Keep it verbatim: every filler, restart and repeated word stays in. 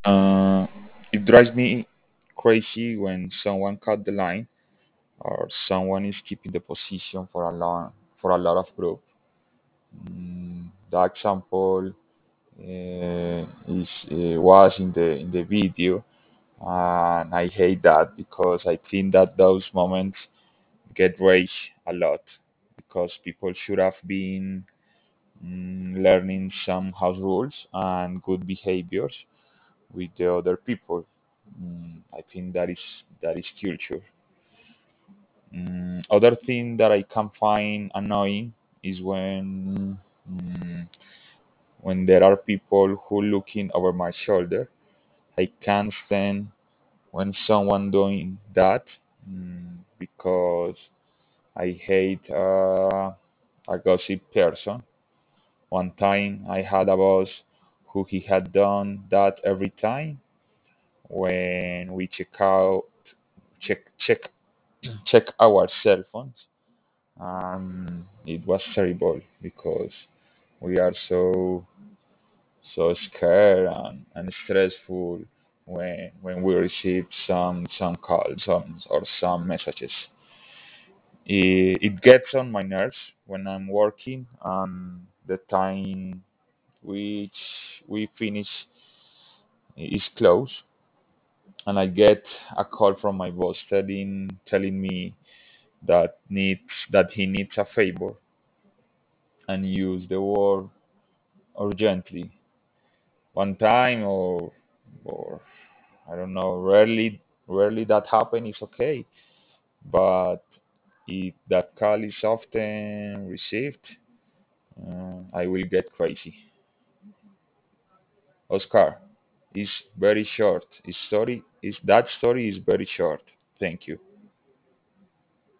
Uh, it drives me crazy when someone cut the line or someone is keeping the position for a long for a lot of group. Mm, the example uh, is uh, was in the in the video, and I hate that because I think that those moments get rage a lot because people should have been mm, learning some house rules and good behaviors with the other people. Mm, I think that is that is culture. Mm, other thing that I can find annoying is when mm, when there are people who looking over my shoulder. I can't stand when someone doing that mm, because I hate uh, a gossip person. One time I had a boss who he had done that every time when we check out check check check our cell phones, and it was terrible because we are so so scared and, and stressful when when we receive some some calls some, or some messages. It, it gets on my nerves when I'm working and the time which we finish is close, and I get a call from my boss telling telling me that needs that he needs a favor and use the word urgently. One time or or I don't know, rarely rarely that happen is okay. But if that call is often received, uh, I will get crazy. Oscar is very short. His story is that story is very short. Thank you.